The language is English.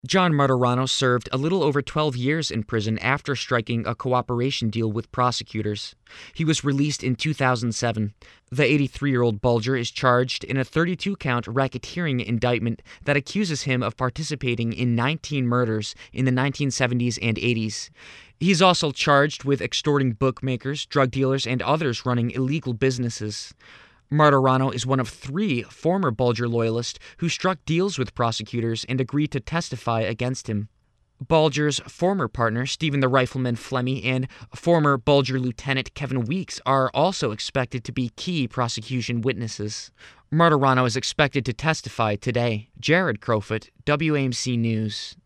John Martorano served a little over 12 years in prison after striking a cooperation deal with prosecutors. He was released in 2007. The 83-year-old Bulger is charged in a 32-count racketeering indictment that accuses him of participating in 19 murders in the 1970s and 80s. He's also charged with extorting bookmakers, drug dealers, and others running illegal businesses. Martorano is one of 3 former Bulger loyalists who struck deals with prosecutors and agreed to testify against him. Bulger's former partner, Stephen the Rifleman Flemmi, and former Bulger Lieutenant Kevin Weeks are also expected to be key prosecution witnesses. Martorano is expected to testify today. Jared Crowfoot, WAMC News.